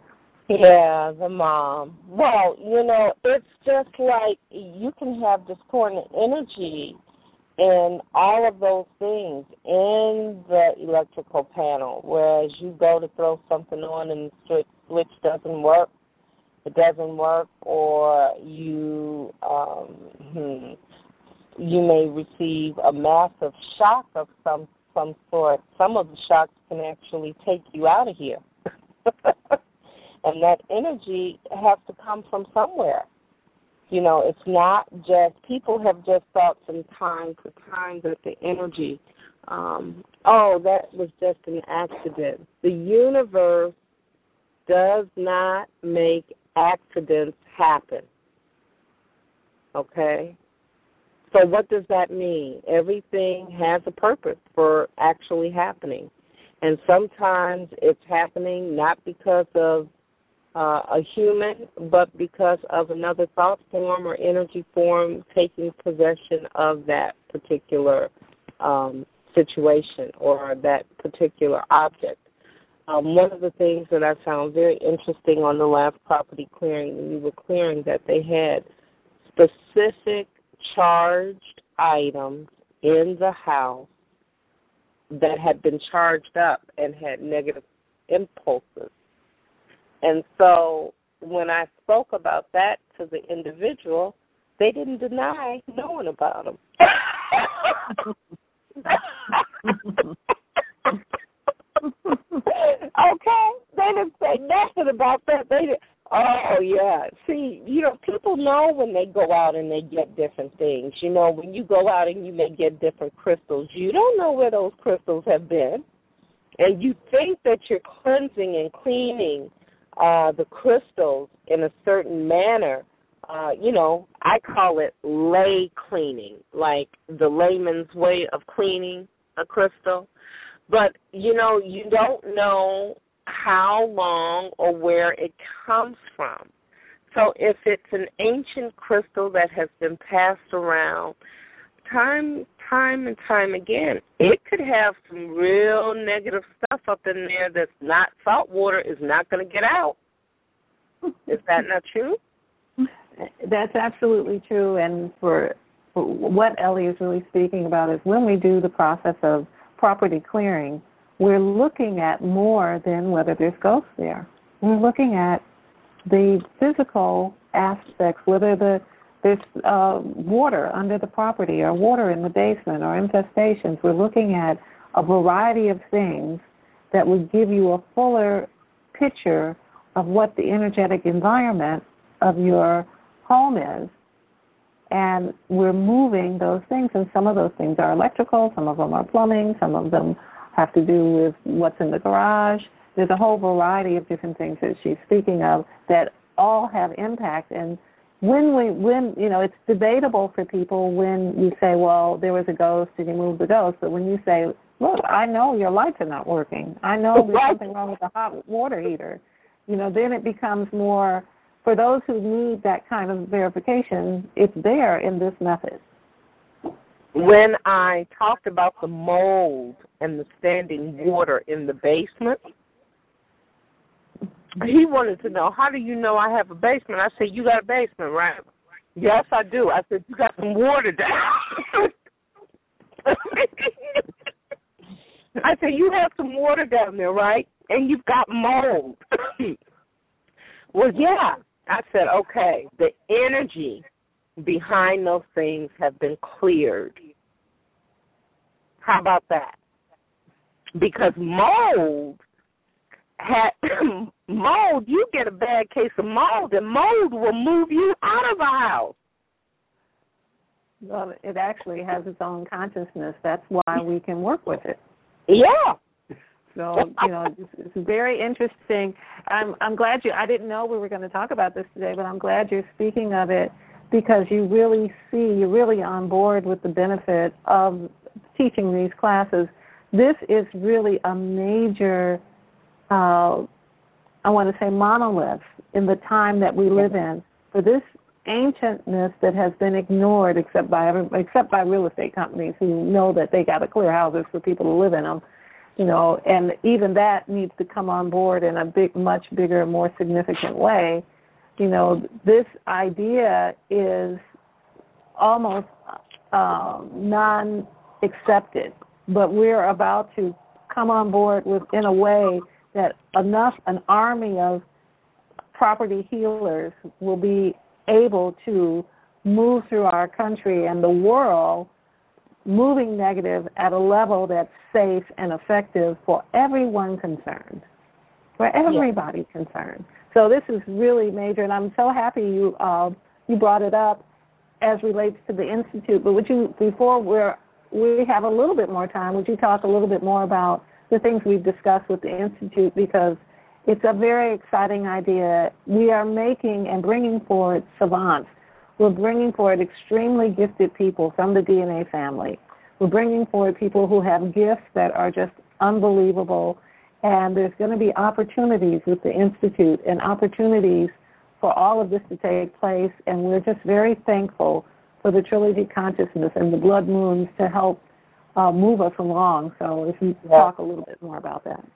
Yeah, the mom. Well, you know, it's just like you can have discordant energy and all of those things in the electrical panel, whereas you go to throw something on and the switch, switch doesn't work, it doesn't work, or you um, hmm, you may receive a massive shock of some some sort. Some of the shocks can actually take you out of here. And that energy has to come from somewhere. You know, it's not just, people have just thought from time to time that the energy, um, oh, that was just an accident. The universe does not make accidents happen. Okay? So what does that mean? Everything has a purpose for actually happening. And sometimes it's happening not because of uh, a human, but because of another thought form or energy form taking possession of that particular um, situation or that particular object. Um, one of the things that I found very interesting on the last property clearing, when we were clearing, that they had specific charged items in the house that had been charged up and had negative impulses. And so when I spoke about that to the individual, they didn't deny knowing about them. Okay? They didn't say nothing about that. They didn't. Oh, yeah. See, you know, people know when they go out and they get different things. You know, when you go out and you may get different crystals, you don't know where those crystals have been. And you think that you're cleansing and cleaning uh, the crystals in a certain manner. Uh, you know, I call it lay cleaning, like the layman's way of cleaning a crystal. But, you know, you don't know how long or where it comes from. So if it's an ancient crystal that has been passed around time, time and time again, it could have some real negative stuff up in there that's not, salt water is not going to get out. Is that not true? That's absolutely true. And for, for what Ellie is really speaking about is when we do the process of property clearing, we're looking at more than whether there's ghosts there. We're looking at the physical aspects, whether the, there's uh, water under the property or water in the basement or infestations. We're looking at a variety of things that would give you a fuller picture of what the energetic environment of your home is. And we're moving those things, and some of those things are electrical, some of them are plumbing, some of them have to do with what's in the garage. There's a whole variety of different things that she's speaking of that all have impact. And when we, when you know, it's debatable for people when you say, well, there was a ghost and you moved the ghost. But when you say, look, I know your lights are not working. I know there's something wrong with the hot water heater. You know, then it becomes more, for those who need that kind of verification, it's there in this method. When I talked about the mold and the standing water in the basement, he wanted to know, how do you know I have a basement? I said, you got a basement, right? Yes, I do. I said, you got some water down. I said, you have some water down there, right? And you've got mold. Well, yeah. I said, okay, the energy behind those things have been cleared. How about that? Because mold, had, mold, you get a bad case of mold, and mold will move you out of a house. Well, it actually has its own consciousness. That's why we can work with it. Yeah. So, you know, it's, it's very interesting. I'm I'm glad you, I didn't know we were going to talk about this today, but I'm glad you're speaking of it because you really see, you're really on board with the benefit of teaching these classes. This is really a major, uh, I want to say monolith in the time that we live in. For this ancientness that has been ignored except by except by real estate companies who know that they got to clear houses for people to live in them. you know, and even that needs to come on board in a big, much bigger, more significant way. You know, this idea is almost um, non-accepted, but we're about to come on board with in a way that enough, an army of property healers will be able to move through our country and the world, moving negative at a level that's safe and effective for everyone concerned, for everybody yes. concerned. So this is really major, and I'm so happy you uh, you brought it up as relates to the Institute. But would you, before we're, we have a little bit more time, would you talk a little bit more about the things we've discussed with the Institute, because it's a very exciting idea. We are making and bringing forward savants. We're bringing forward extremely gifted people from the D N A family. We're bringing forward people who have gifts that are just unbelievable, and there's going to be opportunities with the Institute and opportunities for all of this to take place, and we're just very thankful for the Trilogy Consciousness and the Blood Moons to help uh, move us along. So if you yeah. talk a little bit more about that.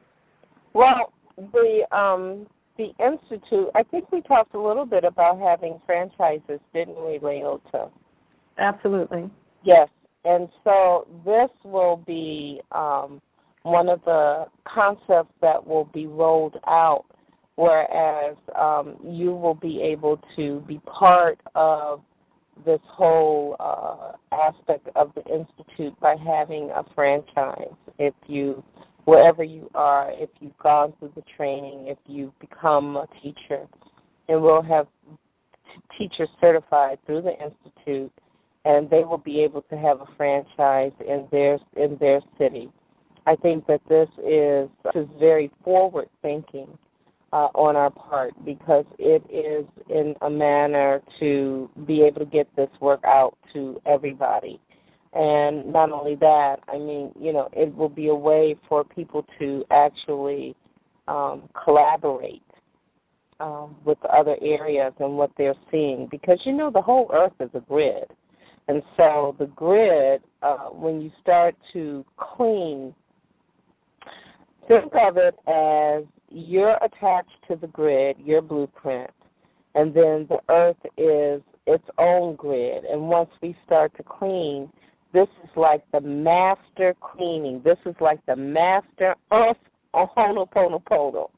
Well, the um, the Institute, I think we talked a little bit about having franchises, didn't we, Leota? Absolutely. Yes, and so this will be um, one of the concepts that will be rolled out, whereas um, you will be able to be part of this whole uh, aspect of the Institute by having a franchise. If you, wherever you are, if you've gone through the training, if you've become a teacher, and we'll have t- teachers certified through the Institute, and they will be able to have a franchise in their in their city. I think that this is, this is very forward thinking uh, on our part, because it is in a manner to be able to get this work out to everybody. And not only that, I mean, you know, it will be a way for people to actually um, collaborate um, with other areas and what they're seeing, because, you know, the whole earth is a grid. And so the grid, uh, when you start to clean, think of it as you're attached to the grid, your blueprint, and then the earth is its own grid. And once we start to clean, this is like the master cleaning. This is like the master of Ho'oponopono.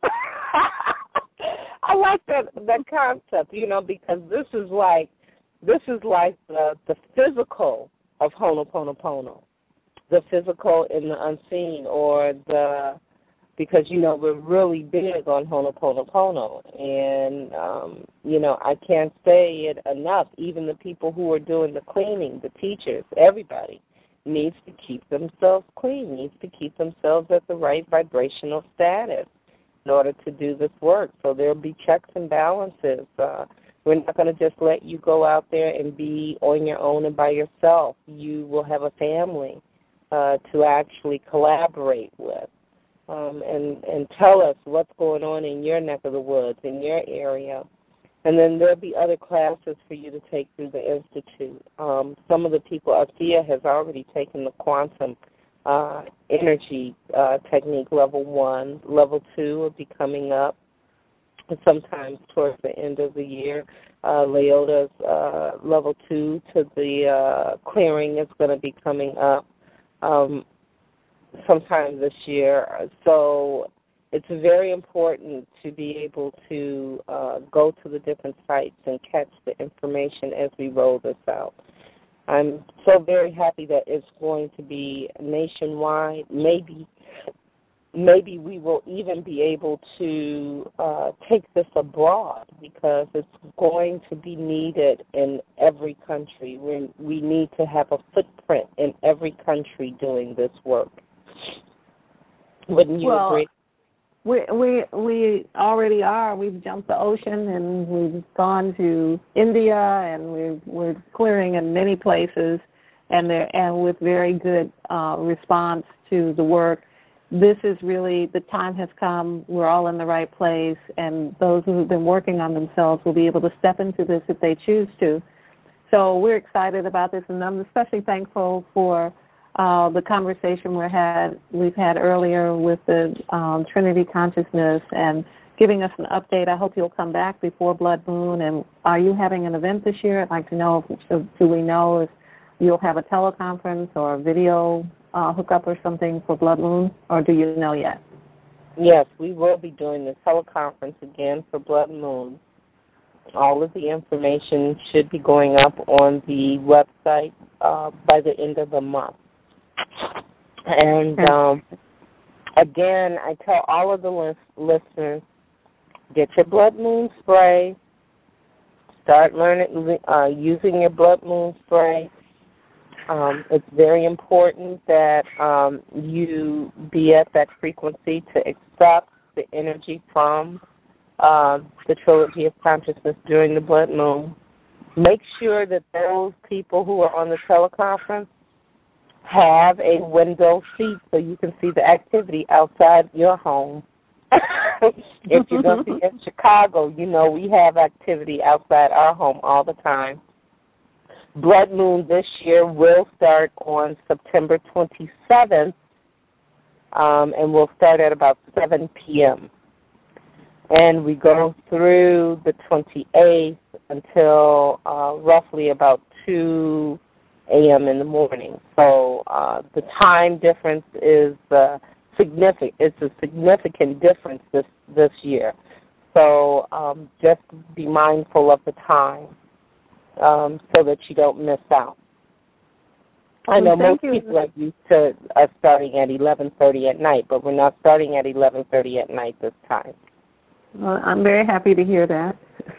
I like that that concept, you know, because this is like this is like the the physical of Ho'oponopono, the physical in the unseen, or the because, you know, we're really big on Ho'oponopono, and, um, you know, I can't say it enough. Even the people who are doing the cleaning, the teachers, everybody needs to keep themselves clean, needs to keep themselves at the right vibrational status in order to do this work. So there'll be checks and balances. Uh, we're not going to just let you go out there and be on your own and by yourself. You will have a family uh, to actually collaborate with. Um, and, and tell us what's going on in your neck of the woods, in your area. And then there'll be other classes for you to take through the Institute. Um, some of the people, Afia has already taken the quantum uh, energy uh, technique level one. Level two will be coming up sometimes towards the end of the year. Uh, Leota's uh, level two to the uh, clearing is going to be coming up Um, sometime this year. So it's very important to be able to uh, go to the different sites and catch the information as we roll this out. I'm so very happy that it's going to be nationwide. Maybe maybe we will even be able to uh, take this abroad, because it's going to be needed in every country. We, we need to have a footprint in every country doing this work. Wouldn't you well, agree? We we we already are. We've jumped the ocean, and we've gone to India, and we're we're clearing in many places, and there and with very good uh, response to the work. This is really, the time has come. We're all in the right place, and those who have been working on themselves will be able to step into this if they choose to. So we're excited about this, and I'm especially thankful for uh, the conversation we had we've had earlier with the um, Trinity Consciousness and giving us an update. I hope you'll come back before Blood Moon. And are you having an event this year? I'd like to know, if, so do we know if you'll have a teleconference or a video uh, hookup or something for Blood Moon, or do you know yet? Yes, we will be doing the teleconference again for Blood Moon. All of the information should be going up on the website uh, by the end of the month. And um, again, I tell all of the lis- listeners, get your Blood Moon spray. Start learning uh, using your Blood Moon spray. Um, it's very important that um, you be at that frequency to accept the energy from uh, the Trilogy of Consciousness during the Blood Moon. Make sure that those people who are on the teleconference have a window seat so you can see the activity outside your home. If you're going to be in Chicago, you know we have activity outside our home all the time. Blood Moon this year will start on September twenty-seventh, um, and we'll start at about seven p.m. And we go through the twenty-eighth until uh, roughly about two a.m. in the morning. So uh, the time difference is uh, significant. It's a significant difference this, this year. So um, just be mindful of the time. Um, so that you don't miss out. I know well, most you. people are used to us starting at eleven thirty at night, but we're not starting at eleven thirty at night this time. Well, I'm very happy to hear that.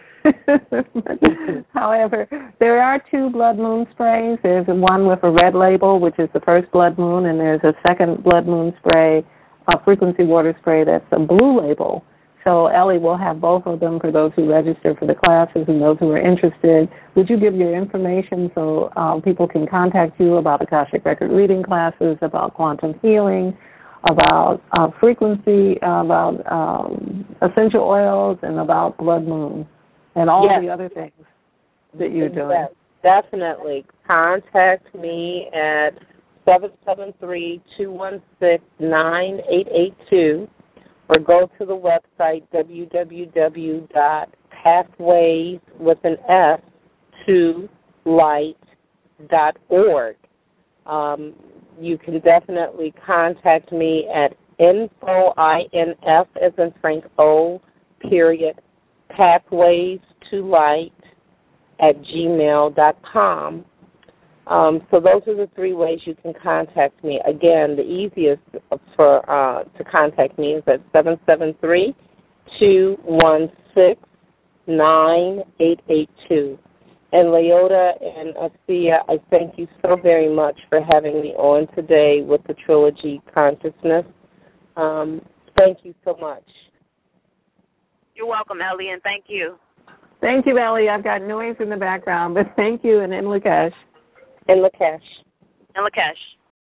However, there are two Blood Moon sprays. There's one with a red label, which is the first Blood Moon, and there's a second Blood Moon spray, a frequency water spray that's a blue label. So Ellie will have both of them for those who register for the classes and those who are interested. Would you give your information so um, people can contact you about Akashic Record reading classes, about quantum healing, about uh, frequency, about um, essential oils, and about Blood Moon, and all yes. the other things that you're doing? Yes, definitely. Contact me at seven seven three, two one six, nine eight eight two. Or go to the website w w w dot pathways with an S to light dot org. Um, you can definitely contact me at info, I N F as in Frank O, period, pathways to light at gmail dot com. Um, so those are the three ways you can contact me. Again, the easiest for uh, to contact me is at seven seven three, two one six, nine eight eight two. And Leota and Asia, I thank you so very much for having me on today with the Trilogy Consciousness. Um, thank you so much. You're welcome, Ellie, and thank you. Thank you, Ellie. I've got noise in the background, but thank you, and in Lakesh. And Lakesh. And Lakesh.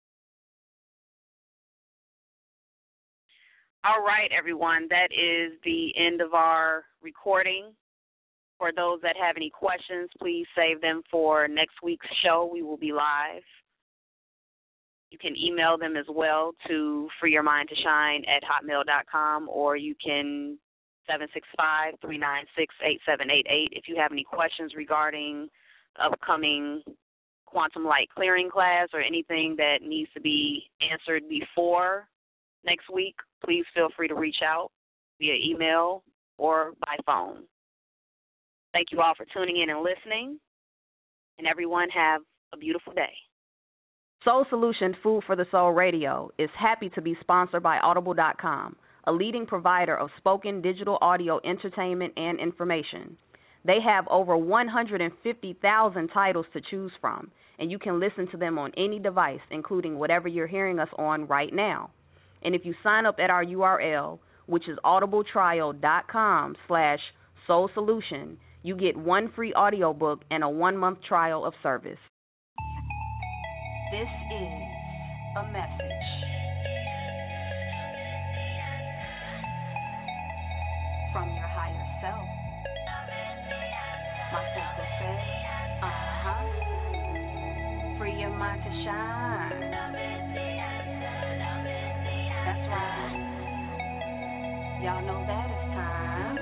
All right, everyone. That is the end of our recording. For those that have any questions, please save them for next week's show. We will be live. You can email them as well to freeyourmindtoshine at hotmail dot com, or you can seven six five, three nine six, eight seven eight eight. If you have any questions regarding upcoming quantum light clearing class or anything that needs to be answered before next week, please feel free to reach out via email or by phone. Thank you all for tuning in and listening, and everyone have a beautiful day. Soul Solution Food for the Soul Radio is happy to be sponsored by Audible dot com, a leading provider of spoken digital audio entertainment and information. They have over one hundred fifty thousand titles to choose from, and you can listen to them on any device, including whatever you're hearing us on right now. And if you sign up at our U R L, which is audibletrial.com slash soul solution, you get one free audiobook and a one-month trial of service. This is a message from your higher self. My sister said, uh-huh, free your mind to shine. Y'all know that it's time.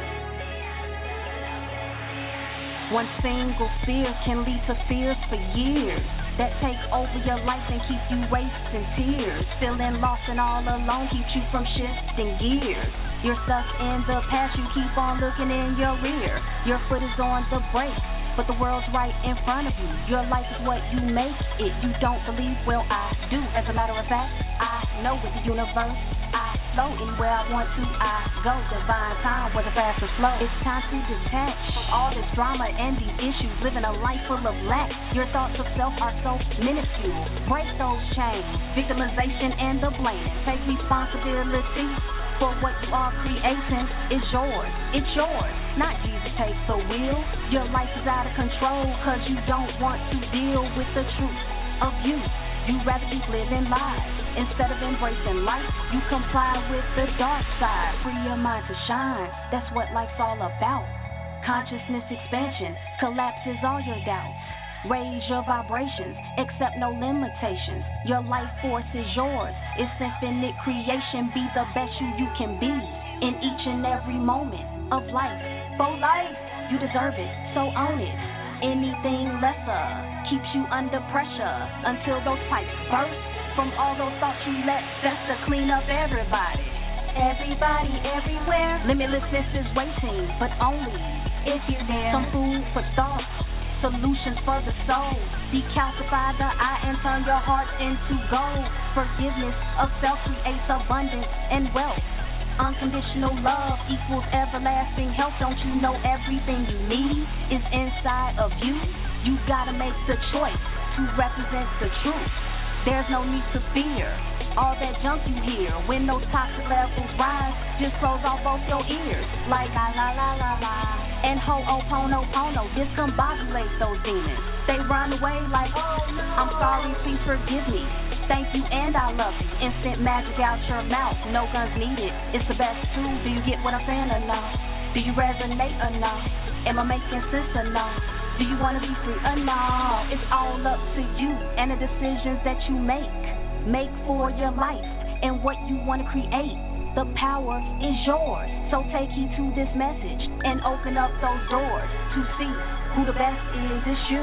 One single fear can lead to fears for years that take over your life and keep you wasting tears. Feeling lost and all alone keeps you from shifting gears. You're stuck in the past, you keep on looking in your rear. Your foot is on the brake, but the world's right in front of you. Your life is what you make it. You don't believe? Well, I do. As a matter of fact, I know with the universe, I flow anywhere I want to. I go divine time, whether fast or slow. It's time to detach from all this drama and these issues. Living a life full of lack. Your thoughts of self are so minuscule. Break those chains, victimization and the blaming. Take responsibility for what you are creating. Is yours, it's yours. Not Jesus takes the wheel. Your life is out of control cause you don't want to deal with the truth of you. You'd rather keep living lies instead of embracing life. You comply with the dark side. Free your mind to shine. That's what life's all about. Consciousness expansion collapses all your doubts. Raise your vibrations, accept no limitations. Your life force is yours. It's infinite creation. Be the best you you can be in each and every moment of life. For life, you deserve it, so own it. Anything lesser keeps you under pressure until those pipes burst from all those thoughts you let fester. Clean up everybody, everybody, everywhere. Limitlessness is waiting, but only if you're there. Some food for thought, solutions for the soul. Decalcify the eye and turn your heart into gold. Forgiveness of self creates abundance and wealth. Unconditional love equals everlasting health. Don't you know everything you need is inside of you? You gotta make the choice to represent the truth. There's no need to fear all that junk you hear. When those toxic levels rise, just close off both your ears. Like la la la la la and ho'oponopono. Discombobulate those demons. They run away like, oh no, I'm sorry, please forgive me. Thank you and I love you. Instant magic out your mouth. No guns needed. It's the best tool. Do you get what I'm saying or not? Do you resonate or not? Am I making sense or not? Do you want to be free or not? It's all up to you and the decisions that you make. Make for your life and what you want to create. The power is yours. So take heed to this message and open up those doors to see who the best is. It's you.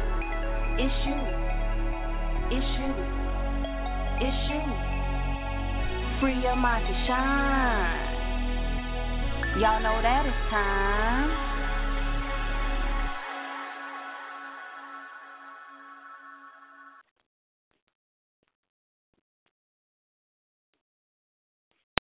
It's you. It's you. It's you. Free your mind to shine. Y'all know that it's time.